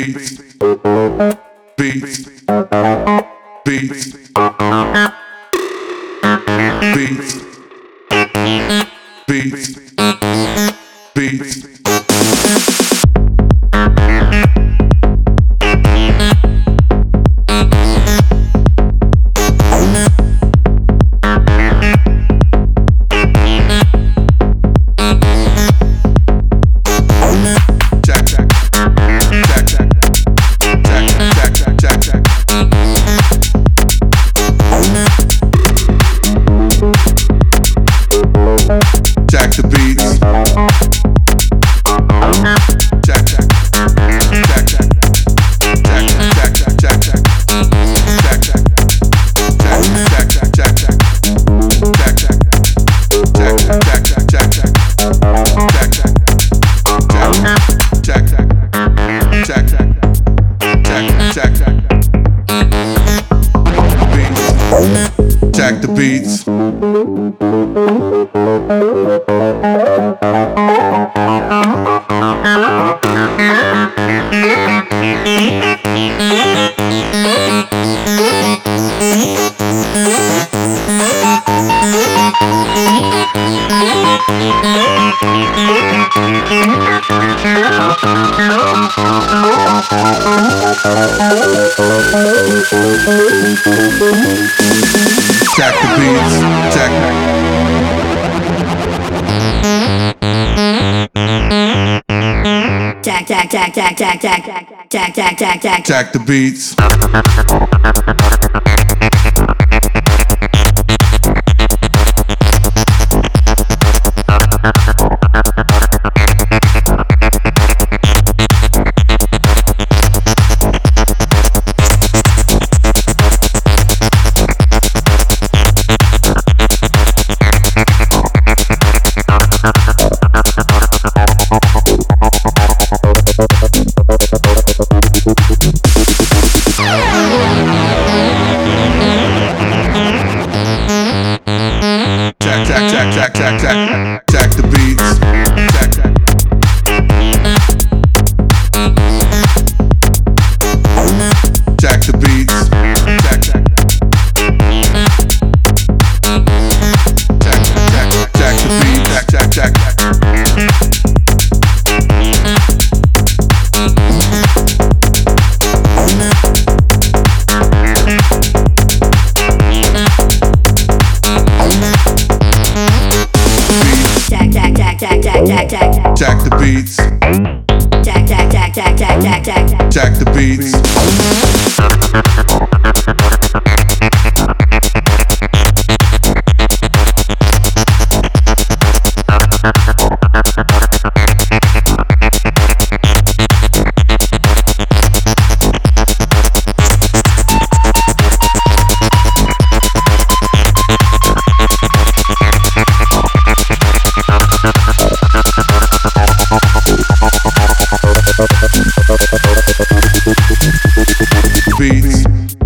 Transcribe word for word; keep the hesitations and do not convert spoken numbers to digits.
beats, beats, beats, beats, beats, beats. Jack the beats. Jack, jack, jack, jack, jack, jack, jack, jack, jack, jack, jack, jack, jack, jack, jack, Jack the beats. Jack the beats, Jack. Jack, Jack, Jack, Jack, Jack, Jack, Jack, Jack, Jack, Jack, Jack, Jack the beats. Jack, Jack, Jack, Jack, Jack, Jack, Jack the beats. Jack, Jack. Jack the beats. Jack, Jack. Jack, Jack, Jack the beats. Jack, Jack, Jack, Jack. Jack, Jack, Jack, Jack, Jack the beats. Jack, Jack, Jack, Jack, Jack, Jack, Jack, Jack the beats. Beats.